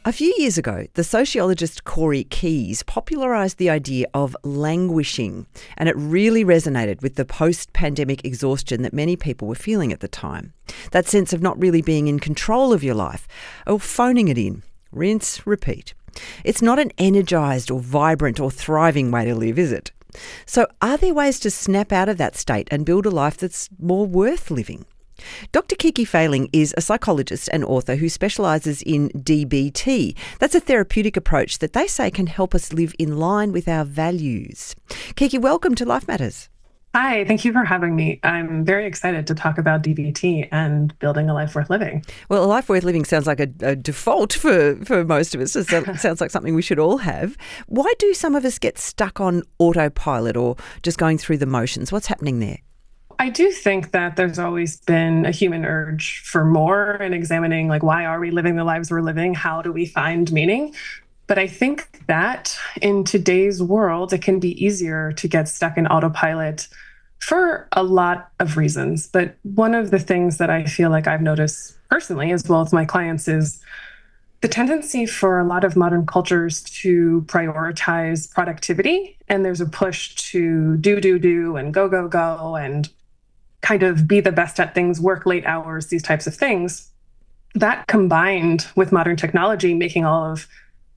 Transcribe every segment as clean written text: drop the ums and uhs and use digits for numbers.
A few years ago, the sociologist Corey Keyes popularised the idea of languishing, and it really resonated with the post-pandemic exhaustion that many people were feeling at the time. That sense of not really being in control of your life, or phoning it in. Rinse, repeat. It's not an energised or vibrant or thriving way to live, is it? So are there ways to snap out of that state and build a life that's more worth living? Dr. Kiki Failing is a psychologist and author who specialises in DBT. That's a therapeutic approach that they say can help us live in line with our values. Kiki, welcome to Life Matters. Hi, thank you for having me. I'm very excited to talk about DBT and building a life worth living. Well, a life worth living sounds like a default for most of us. It sounds like something we should all have. Why do some of us get stuck on autopilot or just going through the motions? What's happening there? I do think that there's always been a human urge for more and examining, like, why are we living the lives we're living? How do we find meaning? But I think that in today's world, it can be easier to get stuck in autopilot for a lot of reasons. But one of the things that I feel like I've noticed personally, as well as my clients, is the tendency for a lot of modern cultures to prioritize productivity. And there's a push to do, and go, and kind of be the best at things, work late hours, these types of things. That combined with modern technology making all of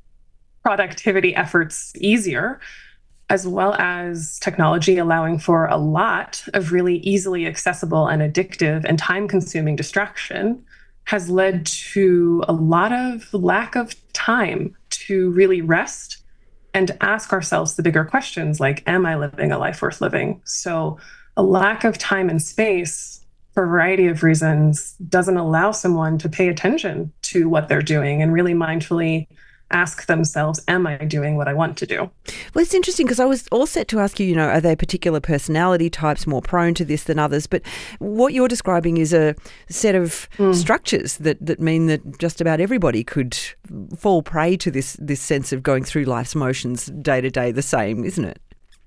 productivity efforts easier, as well as technology allowing for a lot of really easily accessible and addictive and time-consuming distraction, has led to a lot of lack of time to really rest and ask ourselves the bigger questions like, am I living a life worth living? So a lack of time and space, for a variety of reasons, doesn't allow someone to pay attention to what they're doing and really mindfully ask themselves, am I doing what I want to do? Well, it's interesting because I was all set to ask you, are there particular personality types more prone to this than others? But what you're describing is a set of structures that mean that just about everybody could fall prey to this sense of going through life's motions day to day the same, isn't it?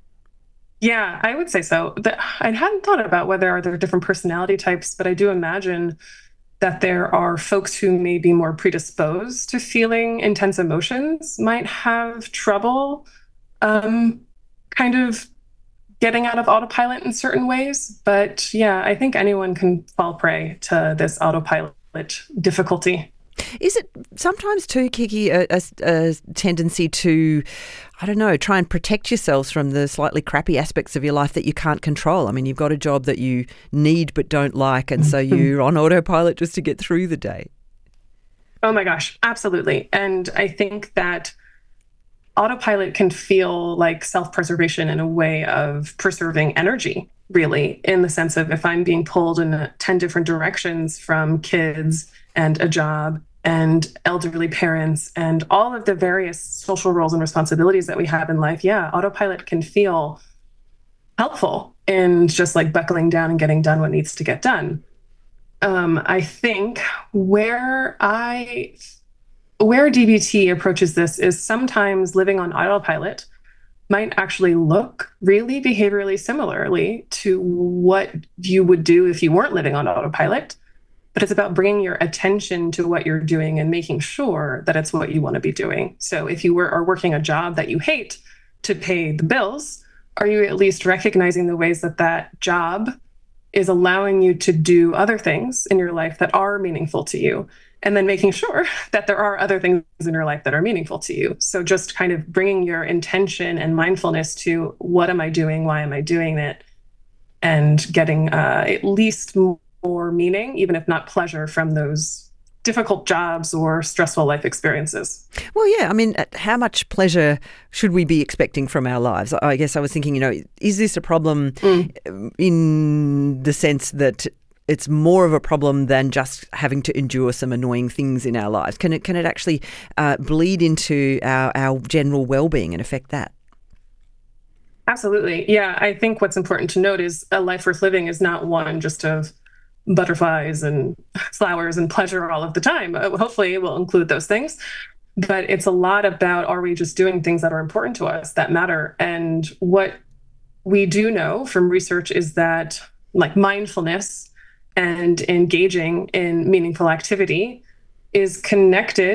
Yeah, I would say so. I hadn't thought about whether there are different personality types, but I do imagine that there are folks who may be more predisposed to feeling intense emotions, might have trouble kind of getting out of autopilot in certain ways. But yeah, I think anyone can fall prey to this autopilot difficulty. Is it sometimes too, Kiki, a tendency to, try and protect yourselves from the slightly crappy aspects of your life that you can't control? I mean, you've got a job that you need but don't like, and so you're on autopilot just to get through the day. Oh my gosh, absolutely. And I think that autopilot can feel like self-preservation in a way of preserving energy, really, in the sense of if I'm being pulled in 10 different directions from kids and a job and elderly parents and all of the various social roles and responsibilities that we have in life, autopilot can feel helpful in just like buckling down and getting done what needs to get done. I think where DBT approaches this is sometimes living on autopilot might actually look really behaviorally similarly to what you would do if you weren't living on autopilot. But it's about bringing your attention to what you're doing and making sure that it's what you want to be doing. So if you are working a job that you hate to pay the bills, are you at least recognizing the ways that that job is allowing you to do other things in your life that are meaningful to you? And then making sure that there are other things in your life that are meaningful to you. So just kind of bringing your intention and mindfulness to what am I doing? Why am I doing it? And getting at least more meaning, even if not pleasure, from those difficult jobs or stressful life experiences. Well, yeah, I mean, how much pleasure should we be expecting from our lives? I guess I was thinking, is this a problem in the sense that it's more of a problem than just having to endure some annoying things in our lives? Can it actually bleed into our general well-being and affect that? Absolutely. Yeah, I think what's important to note is a life worth living is not one just of butterflies and flowers and pleasure all of the time. Hopefully it will include those things. But it's a lot about, are we just doing things that are important to us, that matter? And what we do know from research is that like mindfulness and engaging in meaningful activity is connected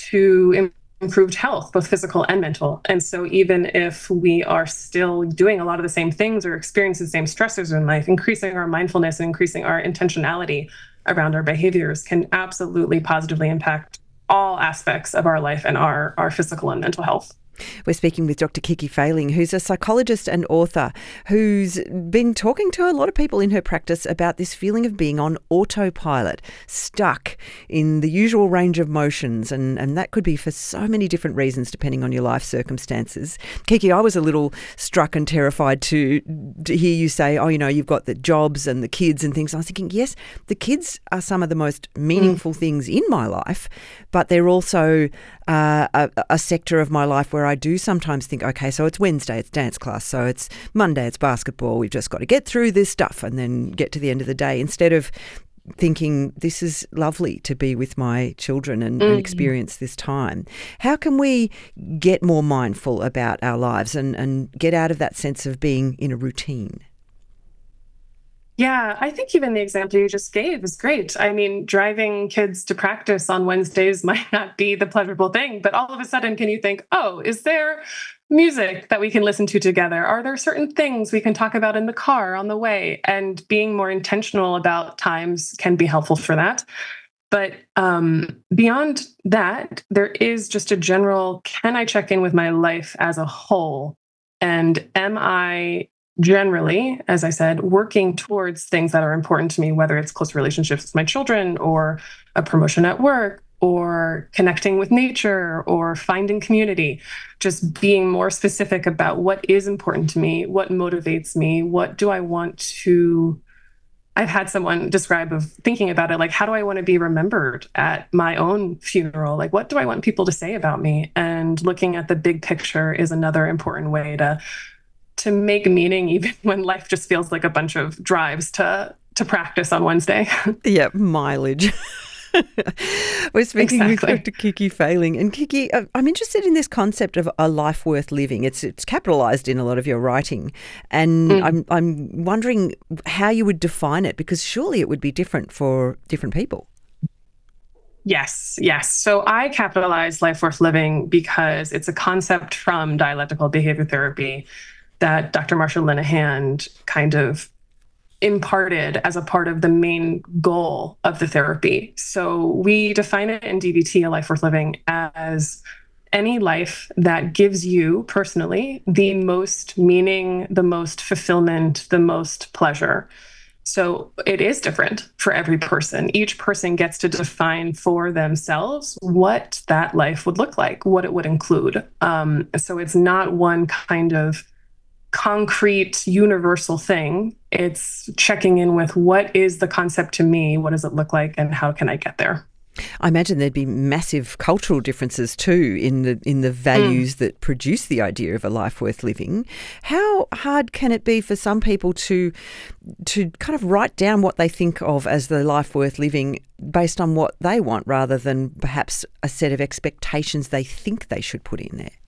to improved health, both physical and mental. And so even if we are still doing a lot of the same things or experiencing the same stressors in life, increasing our mindfulness and increasing our intentionality around our behaviors can absolutely positively impact all aspects of our life and our physical and mental health. We're speaking with Dr. Kiki Failing, who's a psychologist and author who's been talking to a lot of people in her practice about this feeling of being on autopilot, stuck in the usual range of motions. And that could be for so many different reasons, depending on your life circumstances. Kiki, I was a little struck and terrified to hear you say, oh, you've got the jobs and the kids and things. I was thinking, yes, the kids are some of the most meaningful things in my life, but they're also a sector of my life where I do sometimes think, okay, so it's Wednesday, it's dance class, so it's Monday, it's basketball, we've just got to get through this stuff and then get to the end of the day, instead of thinking this is lovely to be with my children and experience this time. How can we get more mindful about our lives and get out of that sense of being in a routine? Yeah, I think even the example you just gave is great. I mean, driving kids to practice on Wednesdays might not be the pleasurable thing, but all of a sudden, can you think, oh, is there music that we can listen to together? Are there certain things we can talk about in the car on the way? And being more intentional about times can be helpful for that. But beyond that, there is just a general, can I check in with my life as a whole? And am I generally, as I said, working towards things that are important to me, whether it's close relationships with my children or a promotion at work or connecting with nature or finding community, just being more specific about what is important to me, what motivates me, what do I want to... I've had someone describe of thinking about it, like, how do I want to be remembered at my own funeral? Like, what do I want people to say about me? And looking at the big picture is another important way to make meaning, even when life just feels like a bunch of drives to practice on Wednesday. Yeah, mileage. We're speaking with Exactly. Dr. Kiki Failing. And Kiki, I'm interested in this concept of a life worth living. It's capitalised in a lot of your writing. And I'm wondering how you would define it, because surely it would be different for different people. Yes. So I capitalize life worth living because it's a concept from dialectical behavior therapy that Dr. Marsha Linehan kind of imparted as a part of the main goal of the therapy. So we define it in DBT, a life worth living, as any life that gives you personally the most meaning, the most fulfillment, the most pleasure. So it is different for every person. Each person gets to define for themselves what that life would look like, what it would include. So it's not one kind of concrete, universal thing. It's checking in with what is the concept to me, what does it look like, and how can I get there? I imagine there'd be massive cultural differences too in the values that produce the idea of a life worth living. How hard can it be for some people to kind of write down what they think of as the life worth living based on what they want, rather than perhaps a set of expectations they think they should put in there?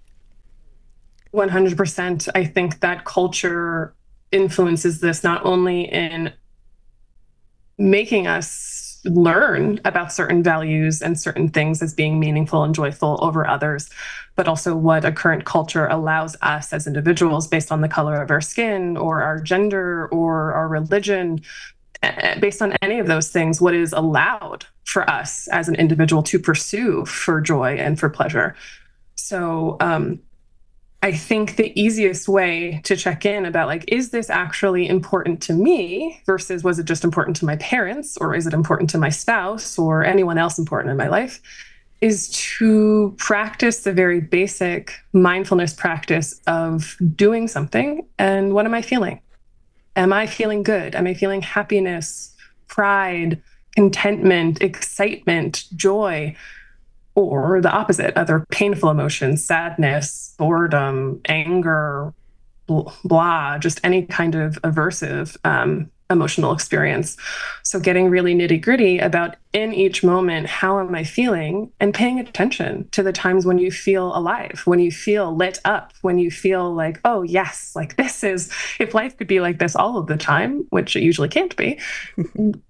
100%. I think that culture influences this, not only in making us learn about certain values and certain things as being meaningful and joyful over others, but also what a current culture allows us as individuals based on the color of our skin or our gender or our religion, based on any of those things, what is allowed for us as an individual to pursue for joy and for pleasure. So, I think the easiest way to check in about, like, is this actually important to me versus was it just important to my parents, or is it important to my spouse or anyone else important in my life, is to practice the very basic mindfulness practice of doing something. And what am I feeling? Am I feeling good? Am I feeling happiness, pride, contentment, excitement, joy? Or the opposite, other painful emotions, sadness, boredom, anger, blah, just any kind of aversive emotional experience. So getting really nitty gritty about, in each moment, how am I feeling, and paying attention to the times when you feel alive, when you feel lit up, when you feel like, oh yes, like this is, if life could be like this all of the time, which it usually can't be,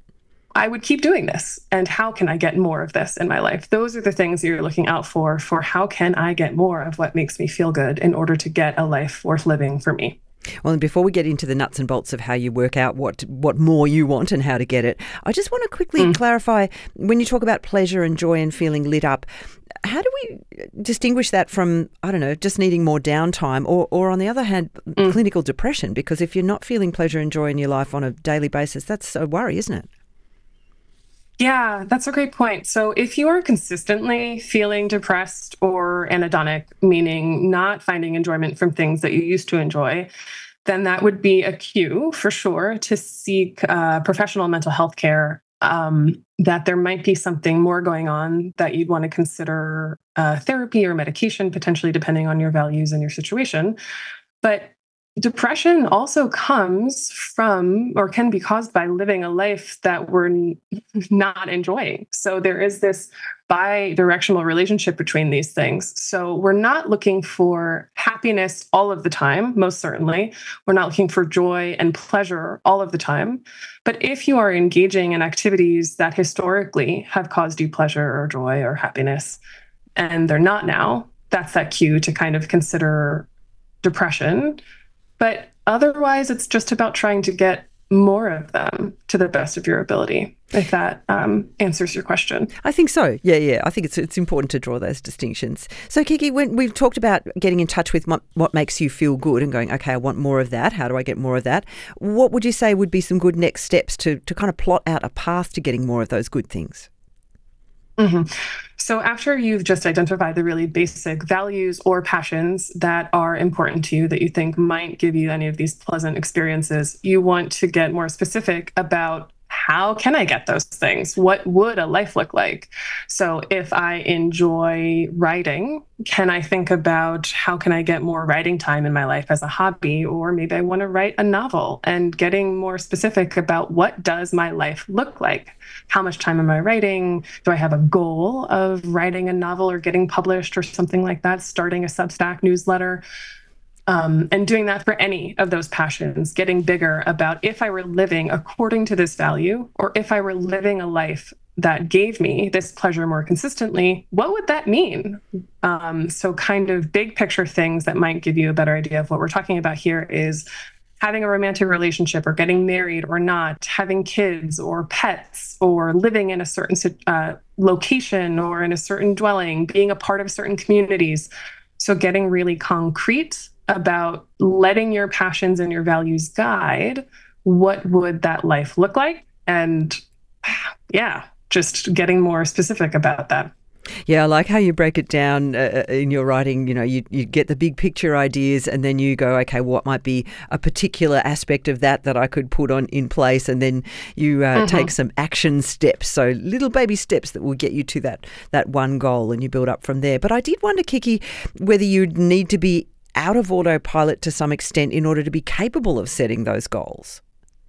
I would keep doing this. And how can I get more of this in my life? Those are the things that you're looking out for how can I get more of what makes me feel good in order to get a life worth living for me. Well, and before we get into the nuts and bolts of how you work out what more you want and how to get it, I just want to quickly clarify, when you talk about pleasure and joy and feeling lit up, how do we distinguish that from, I don't know, just needing more downtime or on the other hand, clinical depression? Because if you're not feeling pleasure and joy in your life on a daily basis, that's a worry, isn't it? Yeah, that's a great point. So if you are consistently feeling depressed or anhedonic, meaning not finding enjoyment from things that you used to enjoy, then that would be a cue for sure to seek professional mental health care, that there might be something more going on that you'd want to consider therapy or medication, potentially depending on your values and your situation. But depression also comes from or can be caused by living a life that we're not enjoying. So there is this bi-directional relationship between these things. So we're not looking for happiness all of the time, most certainly. We're not looking for joy and pleasure all of the time. But if you are engaging in activities that historically have caused you pleasure or joy or happiness, and they're not now, that's that cue to kind of consider depression. But otherwise, it's just about trying to get more of them to the best of your ability, if that answers your question. I think so. Yeah. I think it's important to draw those distinctions. So, Kiki, when we've talked about getting in touch with what makes you feel good and going, okay, I want more of that. How do I get more of that? What would you say would be some good next steps to kind of plot out a path to getting more of those good things? So after you've just identified the really basic values or passions that are important to you that you think might give you any of these pleasant experiences, you want to get more specific about how can I get those things? What would a life look like? So if I enjoy writing, can I think about how can I get more writing time in my life as a hobby? Or maybe I want to write a novel, and getting more specific about what does my life look like? How much time am I writing? Do I have a goal of writing a novel or getting published or something like that? Starting a Substack newsletter? And doing that for any of those passions, getting bigger about if I were living according to this value, or if I were living a life that gave me this pleasure more consistently, what would that mean? So kind of big picture things that might give you a better idea of what we're talking about here is having a romantic relationship or getting married or not, having kids or pets, or living in a certain location or in a certain dwelling, being a part of certain communities. So getting really concrete about letting your passions and your values guide what would that life look like, and just getting more specific about that. Yeah, I like how you break it down in your writing. You know, you get the big picture ideas, and then you go, okay, what might be a particular aspect of that I could put in place, and then you take some action steps, so little baby steps that will get you to that one goal, and you build up from there. But I did wonder, Kiki, whether you'd need to be out of autopilot to some extent in order to be capable of setting those goals.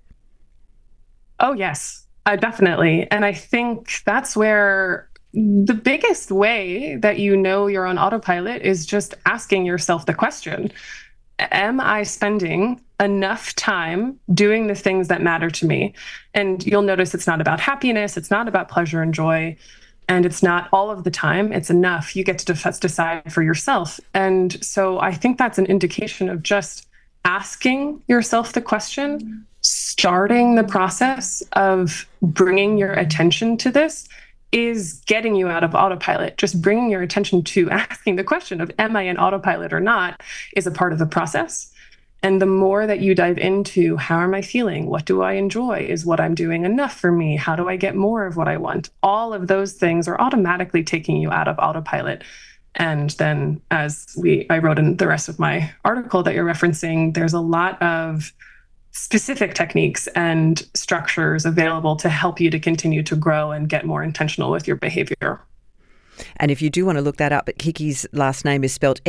Oh, yes, definitely. And I think that's where the biggest way that you know you're on autopilot is just asking yourself the question, am I spending enough time doing the things that matter to me? And you'll notice it's not about happiness, it's not about pleasure and joy, and it's not all of the time. It's enough. You get to decide for yourself. And so I think that's an indication of just asking yourself the question, starting the process of bringing your attention to this is getting you out of autopilot. Just bringing your attention to asking the question of, am I in autopilot or not, is a part of the process. And the more that you dive into how am I feeling? What do I enjoy? Is what I'm doing enough for me? How do I get more of what I want? All of those things are automatically taking you out of autopilot. And then I wrote in the rest of my article that you're referencing, there's a lot of specific techniques and structures available to help you to continue to grow and get more intentional with your behavior. And if you do want to look that up, Kiki's last name is spelled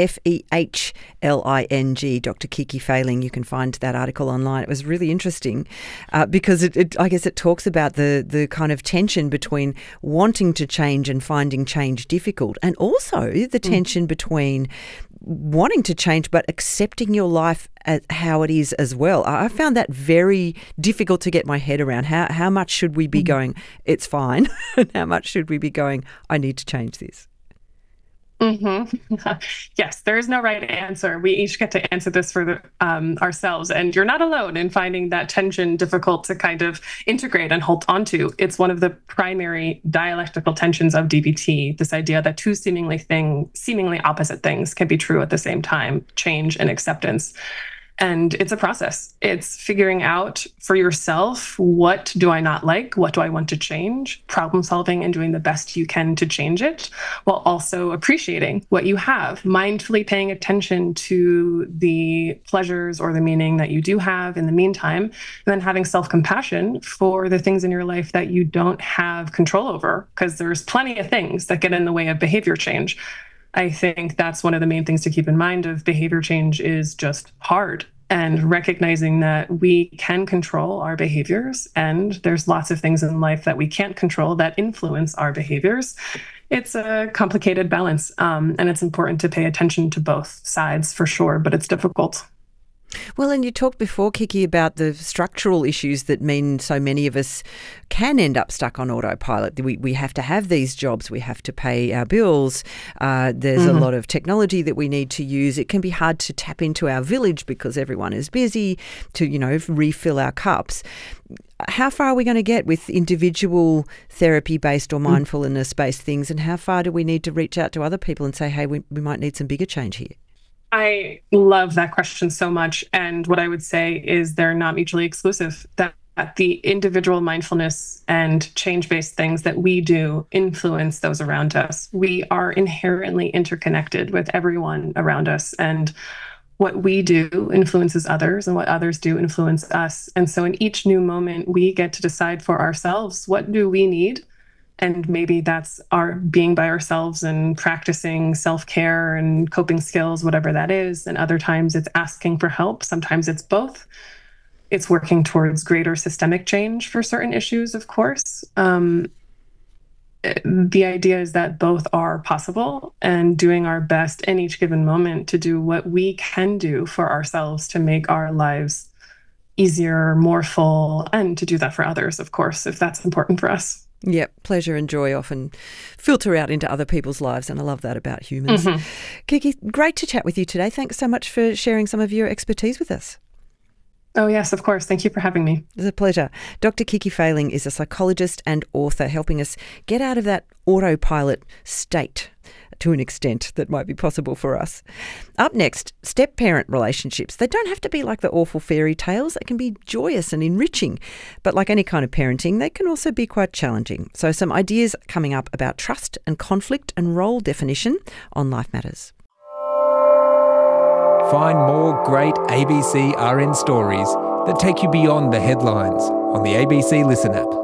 Fehling, Dr. Kiki Fehling. You can find that article online. It was really interesting because I guess it talks about the kind of tension between wanting to change and finding change difficult, and also the tension between wanting to change, but accepting your life as how it is as well. I found that very difficult to get my head around. How much should we be going, it's fine, and how much should we be going, I need to change this? Yes, there is no right answer. We each get to answer this for ourselves. And you're not alone in finding that tension difficult to kind of integrate and hold onto. It's one of the primary dialectical tensions of DBT, this idea that two seemingly opposite things can be true at the same time, change and acceptance. And it's a process. It's figuring out for yourself, what do I not like? What do I want to change? Problem solving and doing the best you can to change it, while also appreciating what you have, mindfully paying attention to the pleasures or the meaning that you do have in the meantime, and then having self-compassion for the things in your life that you don't have control over, because there's plenty of things that get in the way of behavior change. I think that's one of the main things to keep in mind of behavior change is just hard, and recognizing that we can control our behaviors and there's lots of things in life that we can't control that influence our behaviors. It's a complicated balance, and it's important to pay attention to both sides for sure, but it's difficult. Well, and you talked before, Kiki, about the structural issues that mean so many of us can end up stuck on autopilot. We have to have these jobs. We have to pay our bills. There's a lot of technology that we need to use. It can be hard to tap into our village because everyone is busy to, refill our cups. How far are we going to get with individual therapy-based or mindfulness-based things, and how far do we need to reach out to other people and say, hey, we might need some bigger change here? I love that question so much. And what I would say is they're not mutually exclusive, that the individual mindfulness and change-based things that we do influence those around us. We are inherently interconnected with everyone around us. And what we do influences others, and what others do influence us. And so in each new moment, we get to decide for ourselves, what do we need? And maybe that's our being by ourselves and practicing self-care and coping skills, whatever that is. And other times it's asking for help. Sometimes it's both. It's working towards greater systemic change for certain issues, of course. The idea is that both are possible, and doing our best in each given moment to do what we can do for ourselves to make our lives easier, more full, and to do that for others, of course, if that's important for us. Yep, pleasure and joy often filter out into other people's lives, and I love that about humans. Kiki, great to chat with you today. Thanks so much for sharing some of your expertise with us. Oh, yes, of course. Thank you for having me. It's a pleasure. Dr. Kiki Failing is a psychologist and author, helping us get out of that autopilot state to an extent that might be possible for us. Up next, step-parent relationships. They don't have to be like the awful fairy tales. They can be joyous and enriching. But like any kind of parenting, they can also be quite challenging. So some ideas coming up about trust and conflict and role definition on Life Matters. Find more great ABC RN stories that take you beyond the headlines on the ABC Listen app.